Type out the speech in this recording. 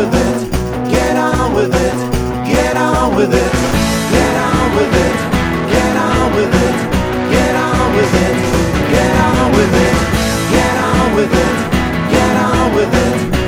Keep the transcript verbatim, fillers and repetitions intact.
with it, get on with it, get on with it, get on with it, get on with it, get on with it, get on with it, get on with it, get on with it.